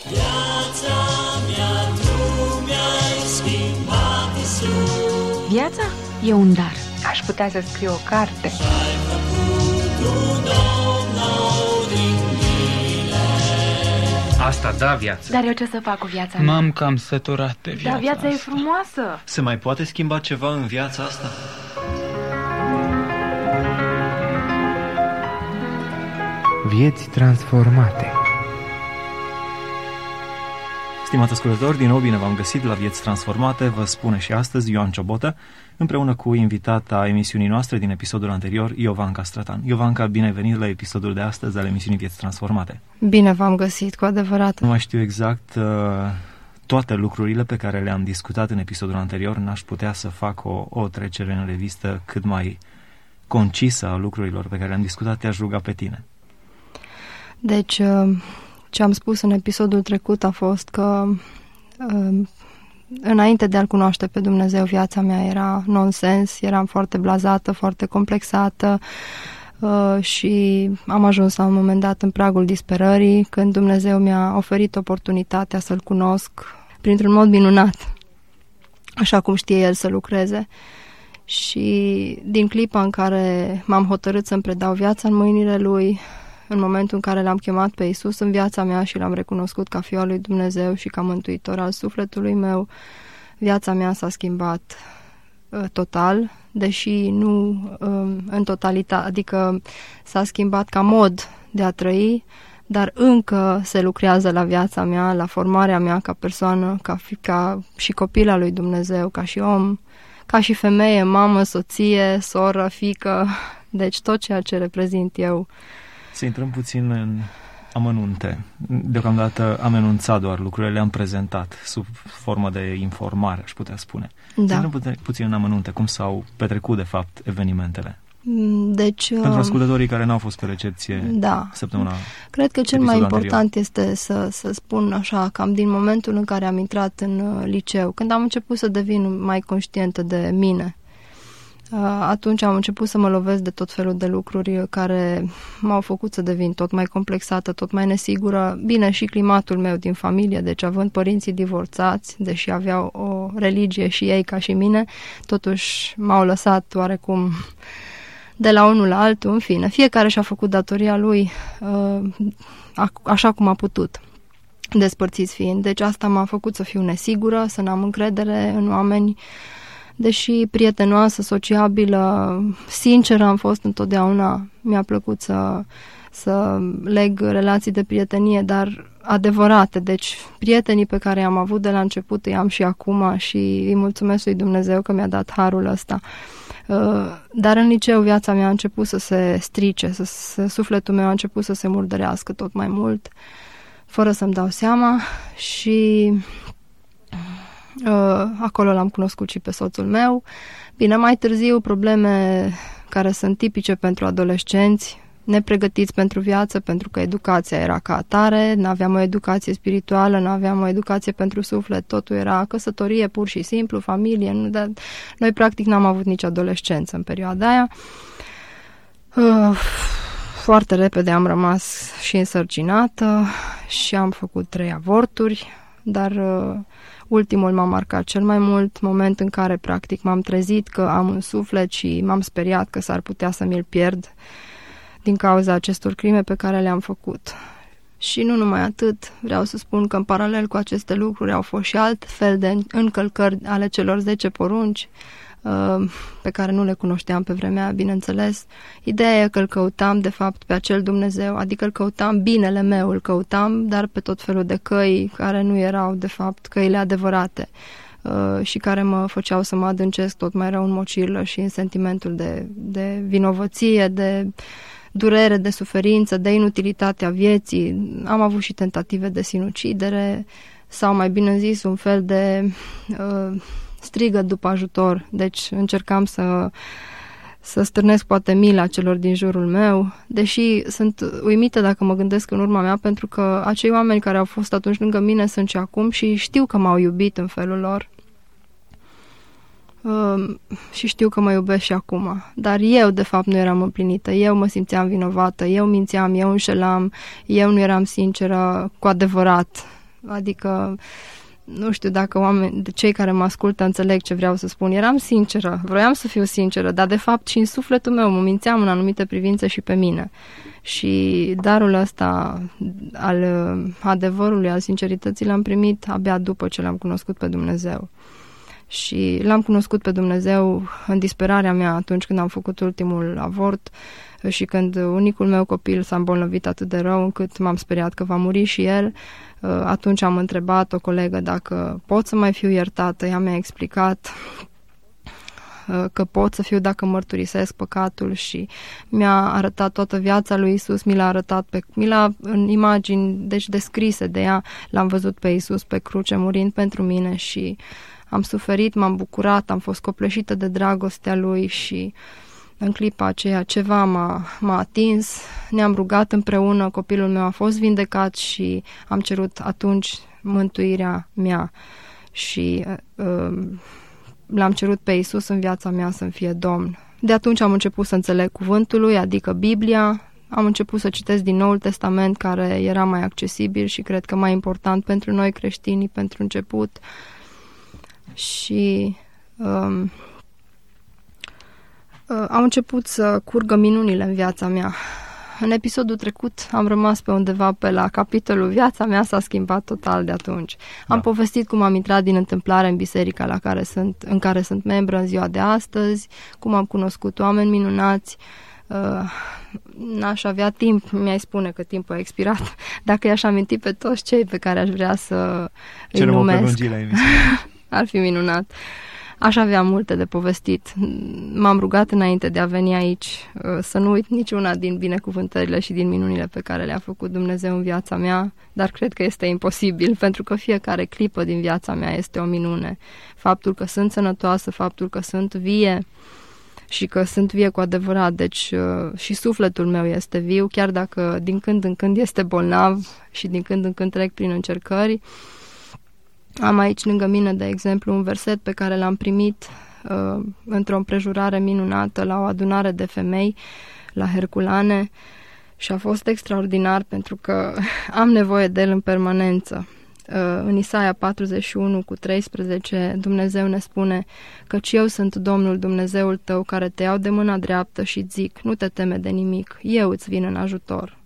Viața mea, tu mi-ai schimbat, Iisus. Viața e un dar. Aș putea să scriu o carte. Și-ai făcut un om nou din mine. Asta da viață. Dar eu ce să fac cu viața mea? M-am cam săturat de viața Dar viața asta. e frumoasă. Se mai poate schimba ceva în viața asta? Vieți transformate. Stimați ascultători, din nou bine v-am găsit la Vieți Transformate, vă spune și astăzi Ioan Ciobotă, împreună cu invitata emisiunii noastre din episodul anterior, Iovanca Strătan. Iovanca, bine ai venit la episodul de astăzi al emisiunii Vieți Transformate. Bine v-am găsit, cu adevărat. Nu mai știu exact toate lucrurile pe care le-am discutat în episodul anterior, n-aș putea să fac o trecere în revistă cât mai concisă a lucrurilor pe care le-am discutat, te-aș ruga pe tine. Deci, ce am spus în episodul trecut a fost că înainte de a-L cunoaște pe Dumnezeu, viața mea era nonsens, eram foarte blazată, foarte complexată și am ajuns la un moment dat în pragul disperării, când Dumnezeu mi-a oferit oportunitatea să-L cunosc printr-un mod minunat, așa cum știe El să lucreze. Și din clipa în care m-am hotărât să-mi predau viața în mâinile Lui, în momentul în care L-am chemat pe Iisus în viața mea și L-am recunoscut ca Fiul al lui Dumnezeu și ca mântuitor al sufletului meu, viața mea s-a schimbat total, deși nu în totalitate, adică s-a schimbat ca mod de a trăi, dar încă se lucrează la viața mea, la formarea mea ca persoană, ca și copil al lui Dumnezeu, ca și om, ca și femeie, mamă, soție, soră, fiică, deci tot ceea ce reprezint eu. Să intrăm puțin în amănunte. Deocamdată am enunțat doar lucrurile, le-am prezentat sub formă de informare, aș putea spune. Da. Să intrăm puțin în amănunte, cum s-au petrecut, de fapt, evenimentele. Deci, pentru ascultătorii care n-au fost pe recepție săptămâna. Cred că cel mai important este să spun așa, cam din momentul în care am intrat în liceu, când am început să devin mai conștientă de mine. Atunci am început să mă lovesc de tot felul de lucruri care m-au făcut să devin tot mai complexată, tot mai nesigură. Bine, și climatul meu din familie, deci având părinții divorțați, deși aveau o religie și ei ca și mine, totuși m-au lăsat oarecum de la unul la altul, în fine. Fiecare și-a făcut datoria lui așa cum a putut, despărțiți fiind. Deci asta m-a făcut să fiu nesigură, să n-am încredere în oameni. Deși prietenoasă, sociabilă, sinceră am fost întotdeauna, mi-a plăcut să leg relații de prietenie, dar adevărate. Deci prietenii pe care i-am avut de la început îi am și acum și îi mulțumesc lui Dumnezeu că mi-a dat harul ăsta. Dar în liceu viața mea a început să se strice, sufletul meu a început să se murdărească tot mai mult, fără să-mi dau seama și... acolo l-am cunoscut și pe soțul meu. Bine, mai târziu probleme care sunt tipice pentru adolescenți, nepregătiți pentru viață, pentru că educația era ca atare, n-aveam o educație spirituală, n-aveam o educație pentru suflet, totul era căsătorie pur și simplu, familie. Noi practic n-am avut nici adolescență în perioada aia. Foarte repede am rămas și însărcinată și am făcut 3 avorturi, dar ultimul m-a marcat cel mai mult, moment în care practic m-am trezit că am un suflet și m-am speriat că s-ar putea să mi-l pierd din cauza acestor crime pe care le-am făcut. Și nu numai atât, vreau să spun că în paralel cu aceste lucruri au fost și alt fel de încălcări ale celor 10 porunci pe care nu le cunoșteam pe vremea, bineînțeles. Ideea e că îl căutam de fapt pe acel Dumnezeu, adică îl căutam binele meu, îl căutam, dar pe tot felul de căi care nu erau de fapt căile adevărate și care mă făceau să mă adâncesc tot mai rău în mocirlă și în sentimentul de vinovăție, de durere, de suferință, de inutilitatea vieții. Am avut și tentative de sinucidere sau, mai bine zis, un fel de strigăt după ajutor. Deci încercam să stârnesc poate mila celor din jurul meu, deși sunt uimită dacă mă gândesc în urma mea, pentru că acei oameni care au fost atunci lângă mine sunt și acum și știu că m-au iubit în felul lor. Și știu că mă iubesc și acum. Dar eu, de fapt, nu eram împlinită. Eu mă simțeam vinovată, eu mințeam, eu înșelam, eu nu eram sinceră cu adevărat Adică nu știu dacă cei care mă ascultă înțeleg ce vreau să spun. Eram sinceră, vroiam să fiu sinceră, dar de fapt și în sufletul meu mă mințeam în anumite privințe și pe mine. Și darul ăsta al adevărului, al sincerității l-am primit abia după ce l-am cunoscut pe Dumnezeu. Și l-am cunoscut pe Dumnezeu în disperarea mea atunci când am făcut ultimul avort și când unicul meu copil s-a îmbolnăvit atât de rău încât m-am speriat că va muri și el. Atunci am întrebat o colegă dacă pot să mai fiu iertată. Ea mi-a explicat că pot să fiu dacă mărturisesc păcatul și mi-a arătat toată viața lui Isus, mi l-a în imagini, deci descrise de ea, l-am văzut pe Isus pe cruce murind pentru mine și am suferit, m-am bucurat, am fost copleșită de dragostea lui și în clipa aceea ceva m-a atins, ne-am rugat împreună, copilul meu a fost vindecat și am cerut atunci mântuirea mea și l-am cerut pe Isus în viața mea să-mi fie Domn. De atunci am început să înțeleg cuvântul lui, adică Biblia, am început să citesc din Noul Testament care era mai accesibil și cred că mai important pentru noi creștinii pentru început și au început să curgă minunile în viața mea. În episodul trecut am rămas pe undeva pe la capitolul Viața mea s-a schimbat total de atunci. Am povestit cum am intrat din întâmplare în biserica în care sunt membră în ziua de astăzi, cum am cunoscut oameni minunați. N-aș avea timp, mi-ai spune că timpul a expirat, dacă i-aș aminti pe toți cei pe care aș vrea să îi numesc. Ar fi minunat. Aș avea multe de povestit. M-am rugat înainte de a veni aici să nu uit niciuna din binecuvântările și din minunile pe care le-a făcut Dumnezeu în viața mea, dar cred că este imposibil, pentru că fiecare clipă din viața mea este o minune. Faptul că sunt sănătoasă, faptul că sunt vie și că sunt vie cu adevărat, deci și sufletul meu este viu, chiar dacă din când în când este bolnav și din când în când trec prin încercări. Am aici lângă mine, de exemplu, un verset pe care l-am primit într-o împrejurare minunată la o adunare de femei la Herculane și a fost extraordinar pentru că am nevoie de el în permanență. În Isaia 41:13 Dumnezeu ne spune: căci eu sunt Domnul Dumnezeul tău care te iau de mâna dreaptă și zic, nu te teme de nimic, eu îți vin în ajutor.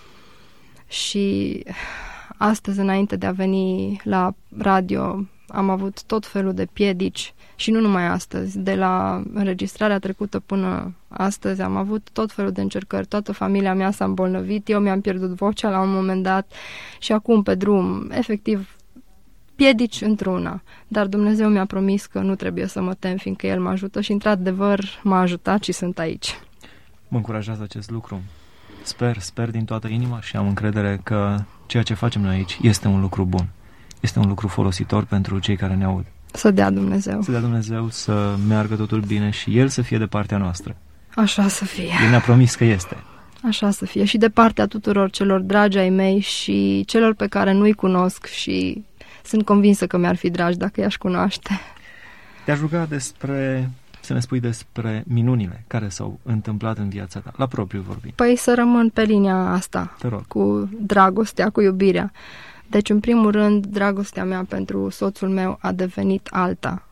Și astăzi, înainte de a veni la radio, am avut tot felul de piedici și nu numai astăzi. De la înregistrarea trecută până astăzi am avut tot felul de încercări. Toată familia mea s-a îmbolnăvit, eu mi-am pierdut vocea la un moment dat și acum pe drum, efectiv, piedici într-una. Dar Dumnezeu mi-a promis că nu trebuie să mă tem, fiindcă El mă ajută și într-adevăr m-a ajutat și sunt aici. Mă încurajează acest lucru. Sper din toată inima și am încredere că ceea ce facem noi aici este un lucru bun. Este un lucru folositor pentru cei care ne aud. Să dea Dumnezeu. Să dea Dumnezeu să meargă totul bine și El să fie de partea noastră. Așa să fie. El ne-a promis că este. Așa să fie. Și de partea tuturor celor dragi ai mei și celor pe care nu-i cunosc și sunt convinsă că mi-ar fi dragi dacă i-aș cunoaște. Te-aș ruga să ne spui despre minunile care s-au întâmplat în viața ta, la propriu vorbit. Păi să rămân pe linia asta, cu dragostea, cu iubirea. Deci, în primul rând, dragostea mea pentru soțul meu a devenit alta.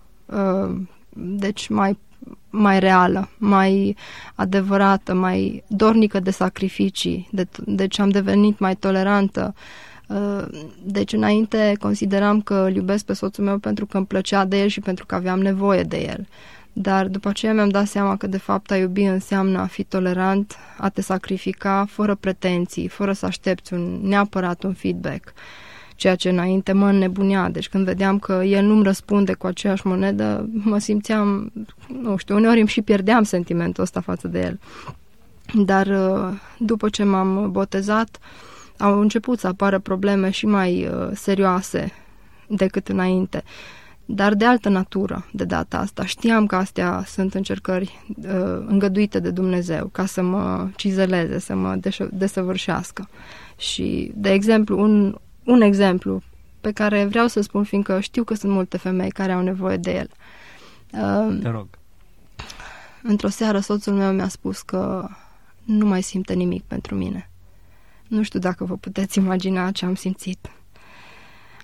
Deci mai reală, mai adevărată, mai dornică de sacrificii. Deci am devenit mai tolerantă. Deci înainte consideram că îl iubesc pe soțul meu pentru că îmi plăcea de el și pentru că aveam nevoie de el. Dar după aceea mi-am dat seama că de fapt a iubi înseamnă a fi tolerant, a te sacrifica fără pretenții, fără să aștepți neapărat un feedback. Ceea ce înainte mă înnebunea. Deci când vedeam că el nu-mi răspunde cu aceeași monedă, mă simțeam, nu știu, uneori îmi și pierdeam sentimentul ăsta față de el. Dar după ce m-am botezat, au început să apară probleme și mai serioase decât înainte. Dar de altă natură de data asta. Știam că astea sunt încercări îngăduite de Dumnezeu ca să mă cizeleze, să mă desăvârșească. Și, de exemplu, un exemplu pe care vreau să spun, fiindcă știu că sunt multe femei care au nevoie de el. Te rog. Într-o seară soțul meu mi-a spus că nu mai simte nimic pentru mine. Nu știu dacă vă puteți imagina ce am simțit.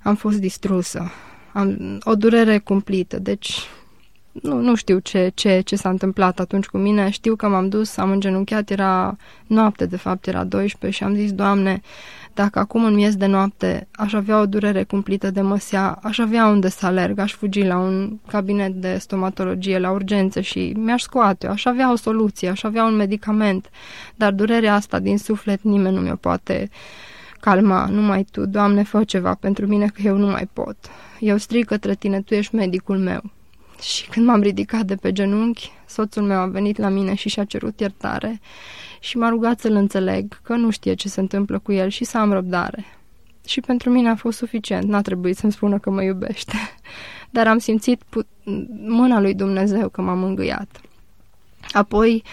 am fost distrusă. Am o durere cumplită, deci nu știu ce s-a întâmplat atunci cu mine. Știu că m-am dus, am îngenunchiat, era noapte, de fapt era 12 și am zis, Doamne, dacă acum în miez de noapte aș avea o durere cumplită de măsea, aș avea unde să alerg, aș fugi la un cabinet de stomatologie, la urgențe și mi-aș scoate, aș avea o soluție, aș avea un medicament, dar durerea asta din suflet nimeni nu mi-o poate calma, numai Tu, Doamne, fă ceva pentru mine că eu nu mai pot. Eu strig către Tine, Tu ești medicul meu. Și când m-am ridicat de pe genunchi, soțul meu a venit la mine și și-a cerut iertare și m-a rugat să-l înțeleg, că nu știe ce se întâmplă cu el și să am răbdare. Și pentru mine a fost suficient, n-a trebuit să-mi spună că mă iubește. Dar am simțit mâna lui Dumnezeu că m-a mângâiat. Apoi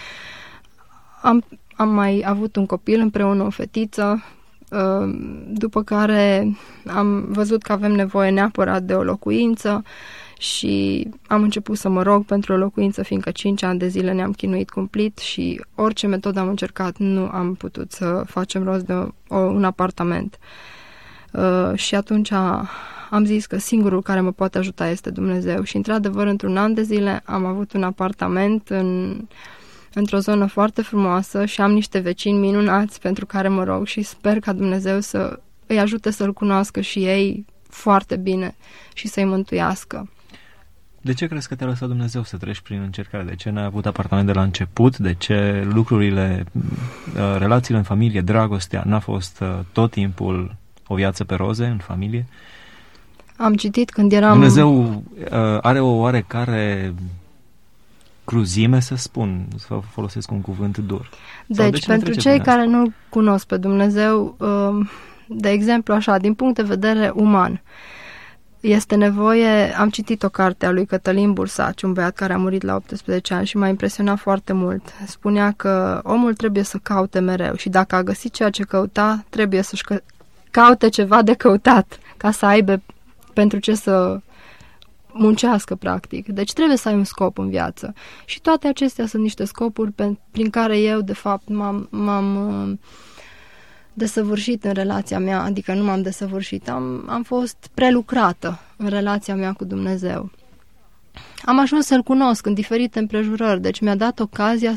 am mai avut un copil împreună, o fetiță, după care am văzut că avem nevoie neapărat de o locuință și am început să mă rog pentru o locuință, fiindcă 5 ani de zile ne-am chinuit cumplit și orice metodă am încercat nu am putut să facem rost de un apartament. Și atunci am zis că singurul care mă poate ajuta este Dumnezeu și într-adevăr într-un an de zile am avut un apartament într-o zonă foarte frumoasă și am niște vecini minunați pentru care mă rog și sper ca Dumnezeu să îi ajute să-L cunoască și ei foarte bine și să-i mântuiască. De ce crezi că te-a lăsat Dumnezeu să treci prin încercare? De ce n-ai avut apartament de la început? De ce lucrurile, relațiile în familie, dragostea, n-a fost tot timpul o viață pe roze în familie? Am citit când eram... Dumnezeu are o oarecare cruzime, să spun, să folosesc un cuvânt dur. Deci, pentru cei care nu cunosc pe Dumnezeu, de exemplu, așa, din punct de vedere uman, este nevoie, am citit o carte a lui Cătălin Bursaci, un băiat care a murit la 18 ani și m-a impresionat foarte mult. Spunea că omul trebuie să caute mereu și dacă a găsit ceea ce căuta, trebuie să-și caute ceva de căutat, ca să aibă pentru ce să muncească, practic. Deci trebuie să ai un scop în viață. Și toate acestea sunt niște scopuri prin care eu, de fapt, m-am desăvârșit în relația mea, adică nu m-am desăvârșit, am fost prelucrată în relația mea cu Dumnezeu. Am ajuns să-L cunosc în diferite împrejurări, deci mi-a dat ocazia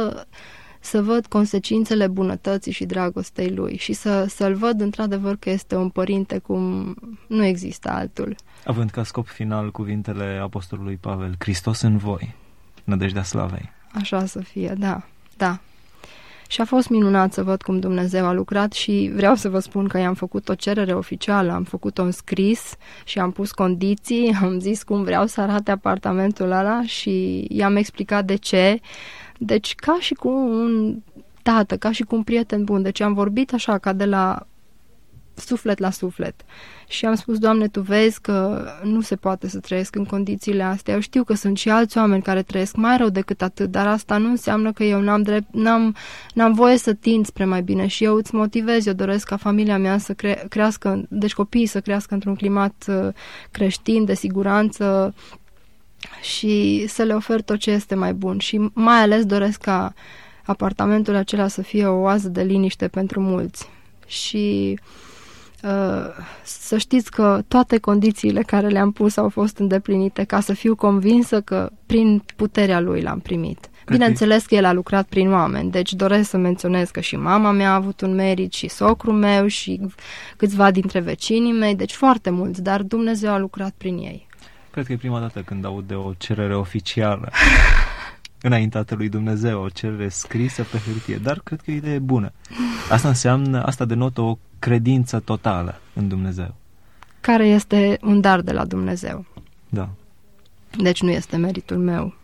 să văd consecințele bunătății și dragostei Lui și să-L văd într-adevăr că este un părinte cum nu există altul. Având ca scop final cuvintele apostolului Pavel, Hristos în voi, nădejdea slavei. Așa să fie, da. Și a fost minunat să văd cum Dumnezeu a lucrat și vreau să vă spun că i-am făcut o cerere oficială, am făcut-o în scris și am pus condiții, am zis cum vreau să arate apartamentul ăla și i-am explicat de ce. Deci ca și cu un tată, ca și cu un prieten bun, deci am vorbit așa ca de la suflet la suflet. Și am spus, Doamne, Tu vezi că nu se poate să trăiesc în condițiile astea. Eu știu că sunt și alți oameni care trăiesc mai rău decât atât, dar asta nu înseamnă că eu n-am voie să tind spre mai bine și eu îți motivez, eu doresc ca familia mea să crească, deci copiii să crească într-un climat creștin, de siguranță și să le ofer tot ce este mai bun și mai ales doresc ca apartamentul acela să fie o oază de liniște pentru mulți. Și să știți că toate condițiile care le-am pus au fost îndeplinite ca să fiu convinsă că prin puterea Lui l-am primit. Bineînțeles că El a lucrat prin oameni, deci doresc să menționez că și mama mea a avut un merit și socrul meu și câțiva dintre vecinii mei, deci foarte mulți, dar Dumnezeu a lucrat prin ei. Cred că e prima dată când aud de o cerere oficială înaintată lui Dumnezeu, o cerere scrisă pe hârtie, dar cred că e idee bună. Asta denotă o credință totală în Dumnezeu. Care este un dar de la Dumnezeu. Da. Deci nu este meritul meu.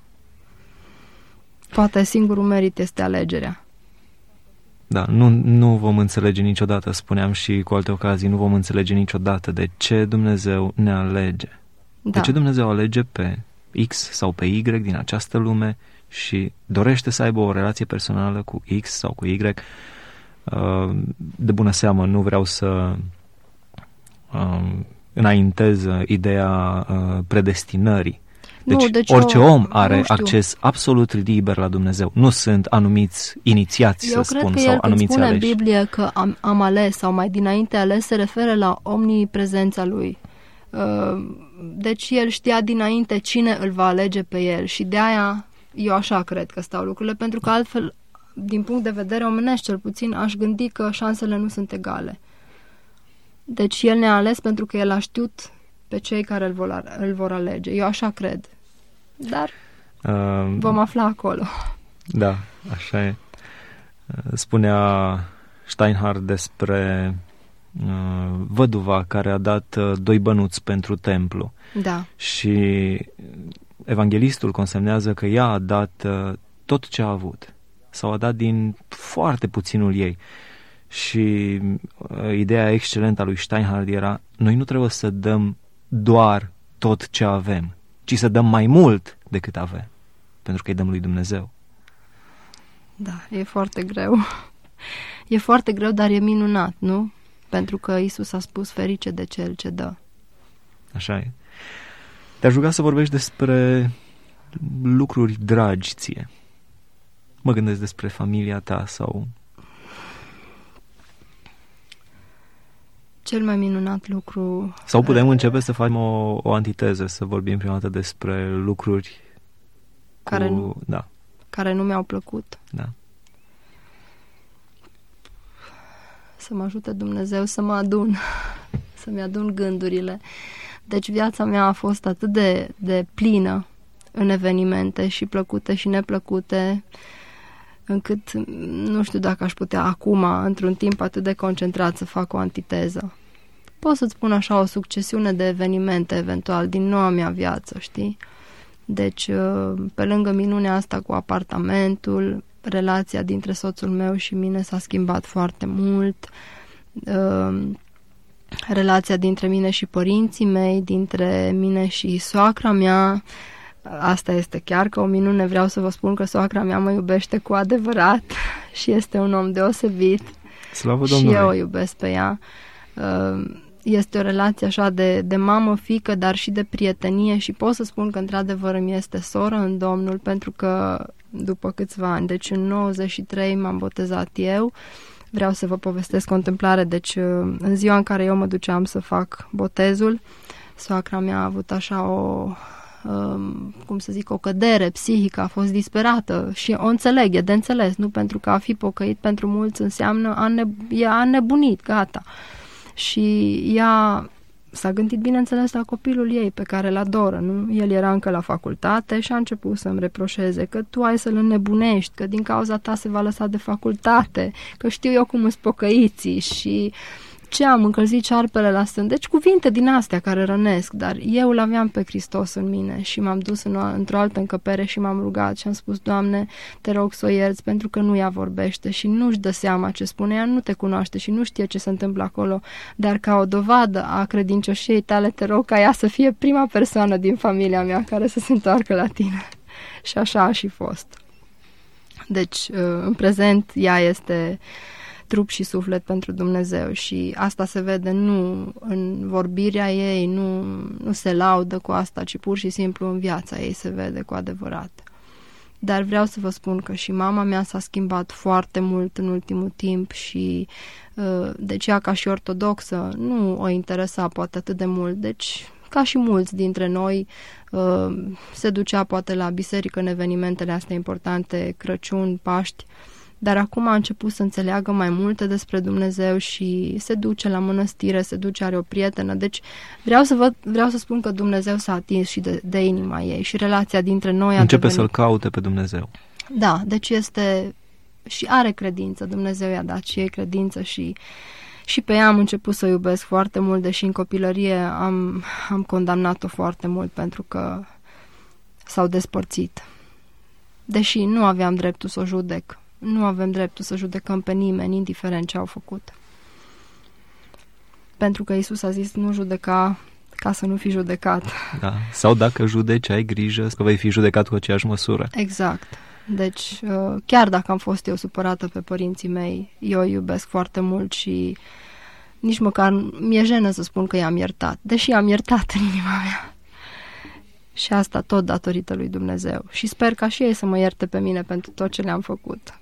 Poate singurul merit este alegerea. Da, nu vom înțelege niciodată, spuneam și cu alte ocazii, nu vom înțelege niciodată de ce Dumnezeu ne alege. Da. De ce Dumnezeu alege pe X sau pe Y din această lume și dorește să aibă o relație personală cu X sau cu Y. De bună seamă nu vreau să înaintez ideea predestinării. Deci orice om are acces absolut liber la Dumnezeu. Nu sunt anumiți inițiați, să spun, sau anumiți spune aleși. în Biblie că am ales sau mai dinainte ales se referă la omniprezența lui. Deci el știa dinainte cine îl va alege pe el și de aia eu așa cred că stau lucrurile, pentru că altfel, din punct de vedere omenesc cel puțin, aș gândi că șansele nu sunt egale. Deci el ne-a ales pentru că el a știut pe cei care îl vor alege. Eu așa cred. Dar vom afla acolo. Da, așa e. Spunea Steinhardt despre văduva care a dat 2 bănuți pentru templu. Da. Și evanghelistul consemnează că ea a dat tot ce a avut. Sau a dat din foarte puținul ei. Și ideea excelentă a lui Steinhardt era: noi nu trebuie să dăm doar tot ce avem, ci să dăm mai mult decât avem, pentru că îi dăm lui Dumnezeu. Da, e foarte greu. E foarte greu, dar e minunat, nu? Pentru că Iisus a spus: ferice de cel ce dă. Așa e. Te-aș ruga să vorbești despre lucruri dragi ție. Mă gândesc despre familia ta sau... Cel mai minunat lucru... Sau putem începe să facem o antiteză, să vorbim prima dată despre lucruri care nu mi-au plăcut. Da. Să mă ajute Dumnezeu să mă adun, să-mi adun gândurile. Deci viața mea a fost atât de plină în evenimente și plăcute și neplăcute, încât nu știu dacă aș putea acum, într-un timp atât de concentrat, să fac o antiteză. Pot să-ți spun așa o succesiune de evenimente, eventual, din noua mea viață, știi? Deci, pe lângă minunea asta cu apartamentul, relația dintre soțul meu și mine s-a schimbat foarte mult, relația dintre mine și părinții mei, dintre mine și soacra mea. Asta este chiar că o minune. Vreau să vă spun că soacra mea mă iubește cu adevărat și este un om deosebit. Slavă și Domnului. eu o iubesc pe ea. Este o relație așa de mamă-fică, dar și de prietenie și pot să spun că într-adevăr îmi este soră în Domnul, pentru că după câțiva ani, deci în 93 m-am botezat eu. Vreau să vă povestesc o întâmplare. Deci în ziua în care eu mă duceam să fac botezul, soacra mea a avut așa o cădere psihică, a fost disperată și o înțeleg, e de înțeles, nu? Pentru că a fi pocăit pentru mulți înseamnă a nebunit, gata. Și ea s-a gândit, bineînțeles, la copilul ei pe care îl adoră, nu? El era încă la facultate și a început să-mi reproșeze că tu ai să-l înnebunești, că din cauza ta se va lăsa de facultate, că știu eu cum îs pocăiții și ce am încălzit șarpele la sân. Deci cuvinte din astea care rănesc, dar eu l-aveam pe Hristos în mine și m-am dus într-o altă încăpere și m-am rugat și am spus: Doamne, te rog să o ierți, pentru că nu ea vorbește și nu-și dă seama ce spune, ea nu te cunoaște și nu știe ce se întâmplă acolo, dar ca o dovadă a credincioșiei tale te rog ca ea să fie prima persoană din familia mea care să se întoarcă la tine. Și așa a și fost. Deci, în prezent, ea este trup și suflet pentru Dumnezeu și asta se vede nu în vorbirea ei, nu se laudă cu asta, ci pur și simplu în viața ei se vede cu adevărat. Dar vreau să vă spun că și mama mea s-a schimbat foarte mult în ultimul timp și deci ea, ca și ortodoxă, nu o interesa poate atât de mult, deci ca și mulți dintre noi se ducea poate la biserică în evenimentele astea importante, Crăciun, Paști, dar acum a început să înțeleagă mai multe despre Dumnezeu și se duce la mănăstire, se duce, are o prietenă. Deci vreau să spun că Dumnezeu s-a atins și de inima ei și relația dintre noi începe să-L caute pe Dumnezeu. Da, deci este și are credință. Dumnezeu i-a dat și ei credință și pe ea am început să o iubesc foarte mult, deși în copilărie am condamnat-o foarte mult pentru că s-au despărțit. Deși nu aveam dreptul să o judec. Nu avem dreptul să judecăm pe nimeni, indiferent ce au făcut. Pentru că Iisus a zis: nu judeca ca să nu fii judecat. Da. Sau dacă judeci, ai grijă că vei fi judecat cu aceeași măsură. Exact. Deci, chiar dacă am fost eu supărată pe părinții mei, eu îi iubesc foarte mult și nici măcar mi-e jenă să spun că i-am iertat. Deși am iertat în inima mea. Și asta tot datorită lui Dumnezeu. Și sper ca și ei să mă ierte pe mine pentru tot ce le-am făcut.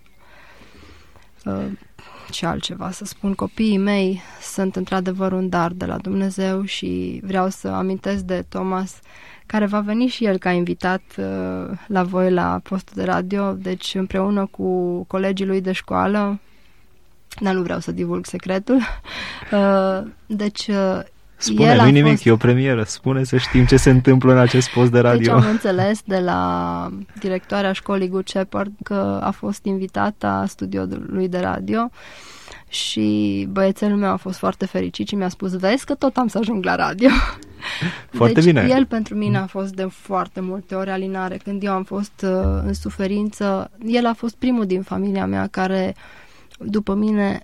Ce altceva să spun? Copiii mei sunt într-adevăr un dar de la Dumnezeu și vreau să amintesc de Thomas, care va veni și el ca invitat la voi la postul de radio, deci împreună cu colegii lui de școală, dar nu vreau să divulg secretul. Deci spune, nu-i nimic, e o premieră, spune să știm ce se întâmplă în acest post de radio. Deci am înțeles de la directoarea școlii Good Shepherd că a fost invitată studioului de radio și băiețelul meu a fost foarte fericit și mi-a spus, vezi că tot am să ajung la radio. Foarte deci bine. El pentru mine a fost de foarte multe ori alinare. Când eu am fost în suferință, el a fost primul din familia mea care, după mine,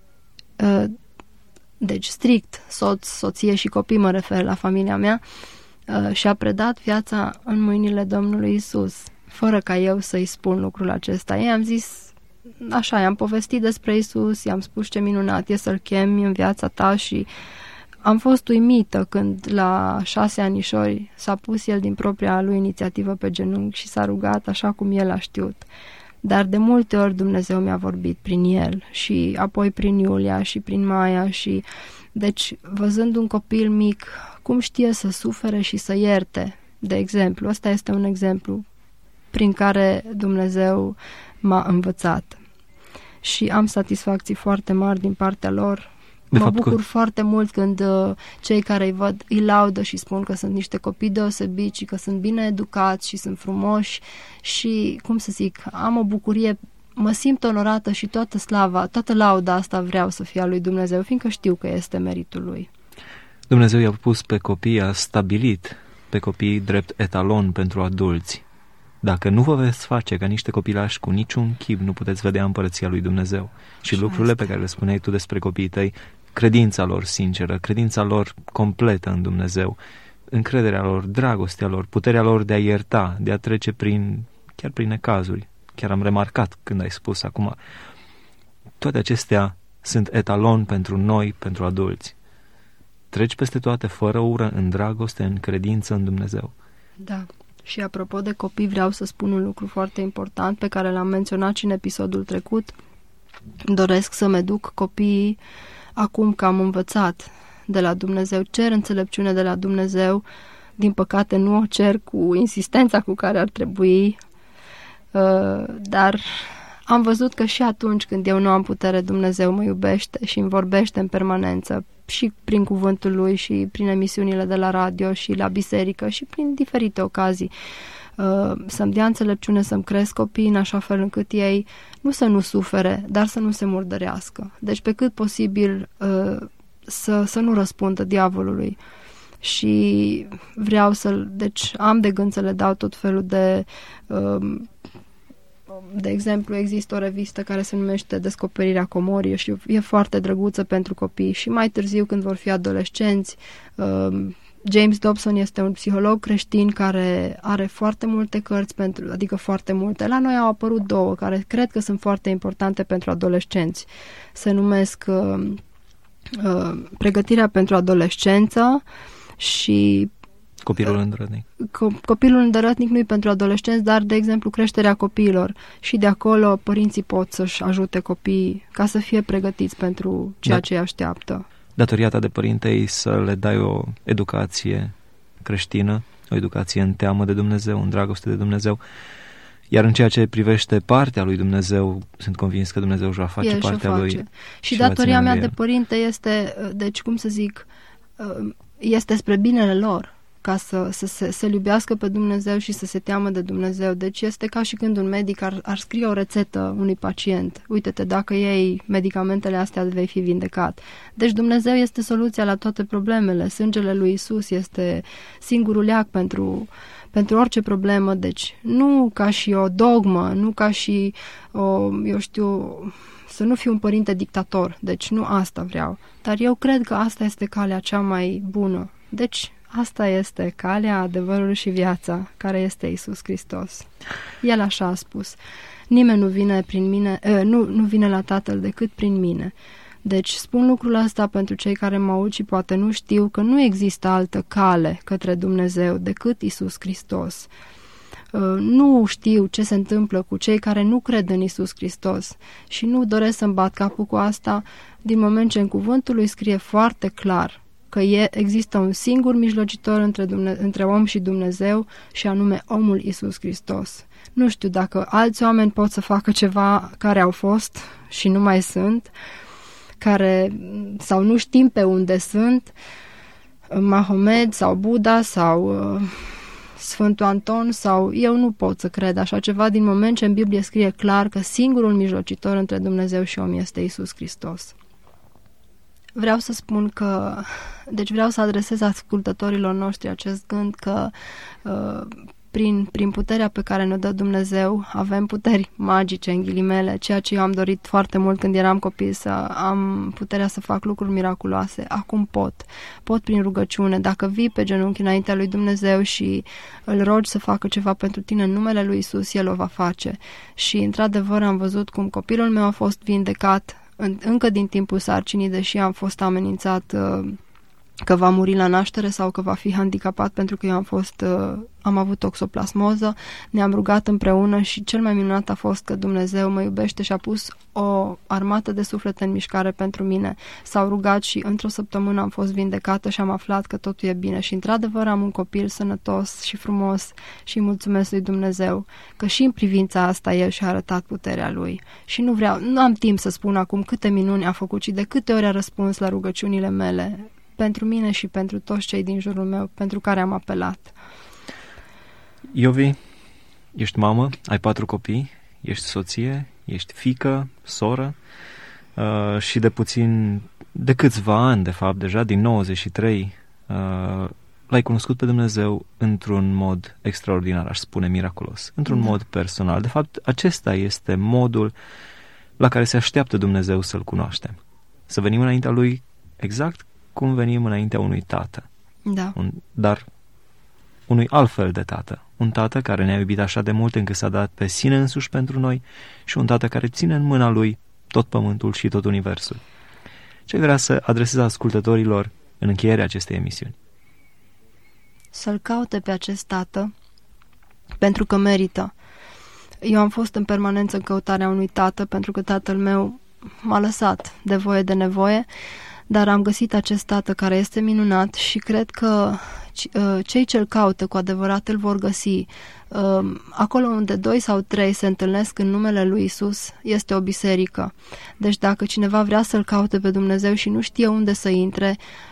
deci strict, soție și copii, mă refer la familia mea, și-a predat viața în mâinile Domnului Isus, fără ca eu să-i spun lucrul acesta. I-am zis, așa, i-am povestit despre Isus, i-am spus ce minunat e să-L chemi în viața ta și am fost uimită când la 6 anișori s-a pus el din propria lui inițiativă pe genunchi și s-a rugat așa cum el a știut. Dar de multe ori Dumnezeu mi-a vorbit prin el și apoi prin Iulia și prin Maia și deci văzând un copil mic cum știe să sufere și să ierte, de exemplu, ăsta este un exemplu prin care Dumnezeu m-a învățat și am satisfacții foarte mari din partea lor. Mă bucur foarte mult când cei care îi văd îi laudă și spun că sunt niște copii deosebiți și că sunt bine educați și sunt frumoși și, cum să zic, am o bucurie, mă simt onorată și toată slava, toată lauda asta vreau să fie a lui Dumnezeu, fiindcă știu că este meritul lui. Dumnezeu i-a pus pe copii, a stabilit pe copii drept etalon pentru adulți. Dacă nu vă veți face ca niște copilași, cu niciun chip nu puteți vedea împărăția lui Dumnezeu. Și așa lucrurile pe care le spuneai tu despre copiii tăi, credința lor sinceră, credința lor completă în Dumnezeu, încrederea lor, dragostea lor, puterea lor de a ierta, de a trece chiar prin necazuri. Chiar am remarcat când ai spus acum. Toate acestea sunt etalon pentru noi, pentru adulți. Treci peste toate fără ură, în dragoste, în credință în Dumnezeu. Da. Și apropo de copii, vreau să spun un lucru foarte important pe care l-am menționat și în episodul trecut. Doresc să-mi educ copiii acum că am învățat de la Dumnezeu, cer înțelepciune de la Dumnezeu. Din păcate nu o cer cu insistența cu care ar trebui, dar am văzut că și atunci când eu nu am putere, Dumnezeu mă iubește și îmi vorbește în permanență și prin cuvântul lui și prin emisiunile de la radio și la biserică și prin diferite ocazii. Să-mi dea înțelepciune, să-mi cresc copiii în așa fel încât ei nu sufere, dar să nu se murdărească. Deci pe cât posibil să nu răspundă diavolului. Și vreau deci am de gând să le dau tot felul de exemplu, există o revistă care se numește Descoperirea Comorii și e foarte drăguță pentru copii și mai târziu când vor fi adolescenți, James Dobson este un psiholog creștin care are foarte multe cărți, adică foarte multe. La noi au apărut 2 care cred că sunt foarte importante pentru adolescenți. Se numesc Pregătirea pentru adolescență și Copilul îndrătnic. Copilul îndrătnic nu-i pentru adolescenți, dar, de exemplu, creșterea copiilor. Și de acolo părinții pot să-și ajute copiii ca să fie pregătiți pentru ceea ce îi așteaptă. Datoria ta de părinte e să le dai o educație creștină, o educație în teamă de Dumnezeu, în dragoste de Dumnezeu. Iar în ceea ce privește partea lui Dumnezeu, sunt convins că Dumnezeu își va face partea lui. Și datoria mea de părinte este, deci, cum să zic, este spre binele lor, ca să-L iubească pe Dumnezeu și să se teamă de Dumnezeu. Deci este ca și când un medic ar scrie o rețetă unui pacient. Uite-te, dacă iei medicamentele astea, vei fi vindecat. Deci Dumnezeu este soluția la toate problemele. Sângele lui Isus este singurul leac pentru orice problemă. Deci nu ca și o dogmă, nu ca și să nu fiu un părinte dictator. Deci nu asta vreau. Dar eu cred că asta este calea cea mai bună. Deci asta este calea, adevărul și viața, care este Iisus Hristos. El așa a spus. Nimeni nu vine prin mine, nu vine la Tatăl decât prin mine. Deci spun lucrul ăsta pentru cei care mă aud și poate nu știu că nu există altă cale către Dumnezeu decât Iisus Hristos. Nu știu ce se întâmplă cu cei care nu cred în Iisus Hristos și nu doresc să-mi bat capul cu asta, din moment ce în cuvântul lui scrie foarte clar că există un singur mijlocitor între om și Dumnezeu și anume omul Iisus Hristos. Nu știu dacă alți oameni pot să facă ceva care au fost și nu mai sunt, sau nu știm pe unde sunt, Mahomed sau Buddha sau Sfântul Anton, sau eu nu pot să cred așa ceva din moment ce în Biblie scrie clar că singurul mijlocitor între Dumnezeu și om este Iisus Hristos. Vreau să spun că, deci vreau să adresez ascultătorilor noștri acest gând că prin puterea pe care ne dă Dumnezeu avem puteri magice, în ghilimele, ceea ce eu am dorit foarte mult când eram copil, să am puterea să fac lucruri miraculoase. Acum pot prin rugăciune. Dacă vii pe genunchi înaintea lui Dumnezeu și îl rogi să facă ceva pentru tine în numele lui Isus, El o va face. Și într-adevăr am văzut cum copilul meu a fost vindecat încă din timpul sarcinii, deși am fost amenințat că va muri la naștere sau că va fi handicapat pentru că eu am avut toxoplasmoză. Ne-am rugat împreună și cel mai minunat a fost că Dumnezeu mă iubește și a pus o armată de suflete în mișcare pentru mine. S-au rugat și într-o săptămână am fost vindecată și am aflat că totul e bine și într-adevăr am un copil sănătos și frumos și mulțumesc lui Dumnezeu că și în privința asta El și-a arătat puterea Lui. Și nu am timp să spun acum câte minuni a făcut și de câte ori a răspuns la rugăciunile mele pentru mine și pentru toți cei din jurul meu pentru care am apelat. Iovi, ești mamă, ai 4 copii, ești soție, ești fiică, soră și de câțiva ani, de fapt, deja din 93, l-ai cunoscut pe Dumnezeu într-un mod extraordinar, aș spune miraculos, într-un mod personal. De fapt, acesta este modul la care se așteaptă Dumnezeu să-L cunoaștem. Să venim înaintea Lui exact cum venim înaintea unui tată. Da. Dar unui alt fel de tată. Un tată care ne-a iubit așa de mult încât s-a dat pe sine însuși pentru noi și un tată care ține în mâna Lui tot pământul și tot universul. Ce vrea să adresez ascultătorilor în încheierea acestei emisiuni? Să-L caute pe acest tată pentru că merită. Eu am fost în permanență în căutarea unui tată pentru că tatăl meu m-a lăsat de voie de nevoie, dar am găsit acest tată care este minunat și cred că cei ce-L caută cu adevărat îl vor găsi. Acolo unde 2 sau 3 se întâlnesc în numele lui Isus este o biserică. Deci dacă cineva vrea să-L caute pe Dumnezeu și nu știe unde să intre,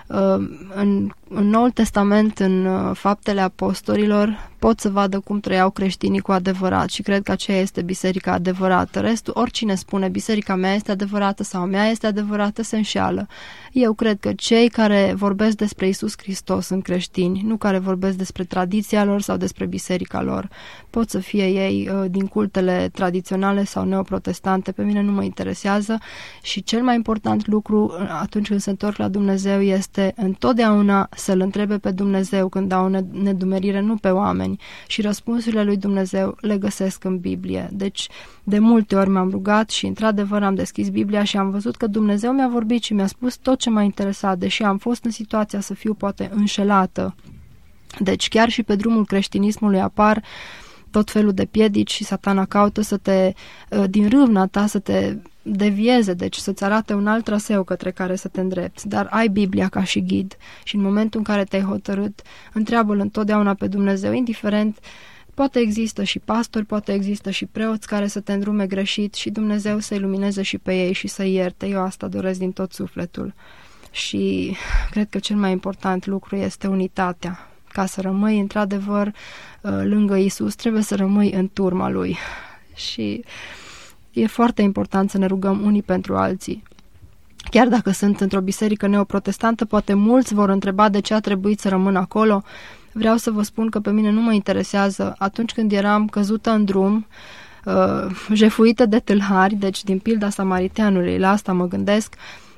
în Noul Testament, în Faptele Apostolilor, pot să vadă cum trăiau creștinii cu adevărat și cred că aceea este biserica adevărată. Restul, oricine spune biserica mea este adevărată sau a mea este adevărată, se înșeală. Eu cred că cei care vorbesc despre Isus Hristos sunt creștini, nu care vorbesc despre tradiția lor sau despre biserica lor. Pot să fie ei din cultele tradiționale sau neoprotestante, pe mine nu mă interesează și cel mai important lucru atunci când se întorc la Dumnezeu este întotdeauna să-L întrebe pe Dumnezeu când au nedumerire, nu pe oameni, și răspunsurile lui Dumnezeu le găsesc în Biblie. Deci de multe ori m-am rugat și într-adevăr am deschis Biblia și am văzut că Dumnezeu mi-a vorbit și mi-a spus tot ce m-a interesat, deși am fost în situația să fiu poate înșelată. Deci chiar și pe drumul creștinismului apar tot felul de piedici și Satana caută din râvna ta să te devieze, deci să-ți arate un alt traseu către care să te îndrepți, dar ai Biblia ca și ghid și în momentul în care te-ai hotărât, întreabă-L întotdeauna pe Dumnezeu, indiferent, poate există și pastori, poate există și preoți care să te îndrume greșit și Dumnezeu să ilumineze și pe ei și să ierte. Eu asta doresc din tot sufletul și cred că cel mai important lucru este unitatea. Ca să rămâi într-adevăr lângă Isus, trebuie să rămâi în turma Lui. Și e foarte important să ne rugăm unii pentru alții. Chiar dacă sunt într-o biserică neoprotestantă, poate mulți vor întreba de ce a trebuit să rămân acolo. Vreau să vă spun că pe mine nu mă interesează. Atunci când eram căzută în drum, jefuită de tâlhari, deci din pilda Samariteanului, la asta mă gândesc,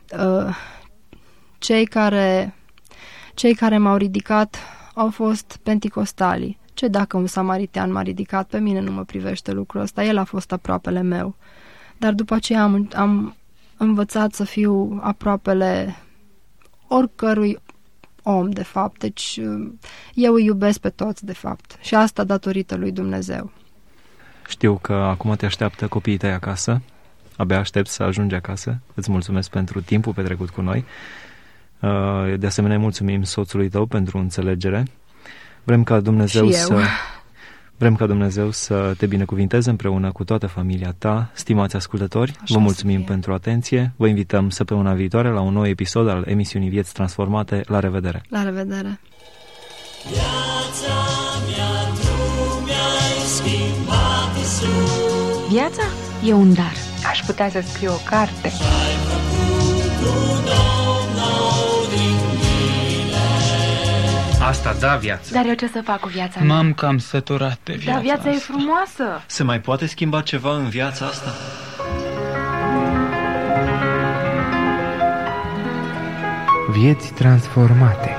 cei care m-au ridicat au fost penticostalii. Ce dacă un samaritean m-a ridicat? Pe mine nu mă privește lucrul ăsta. El a fost aproapele meu. Dar după aceea învățat să fiu aproapele oricărui om, de fapt. Deci eu îi iubesc pe toți, de fapt. Și asta datorită lui Dumnezeu. Știu că acum te așteaptă copiii tăi acasă. Abia aștept să ajungi acasă. Îți mulțumesc pentru timpul petrecut cu noi. De asemenea, mulțumim soțului tău pentru înțelegere. Vrem ca Dumnezeu să te binecuvinteze împreună cu toată familia ta. Stimați ascultători, vă mulțumim pentru atenție. Vă invităm săptămâna viitoare la un nou episod al emisiunii Vieți Transformate. La revedere! La revedere! Viața mea, tu mi-ai schimbat, Iisus. Viața e un dar. Aș putea să scriu o carte. Ai făcut un om nou din mine. Asta da viață. Dar eu ce să fac cu viața mea? M-am cam săturat de viața Dar viața e asta. frumoasă. Se mai poate schimba ceva în viața asta? Vieți transformate.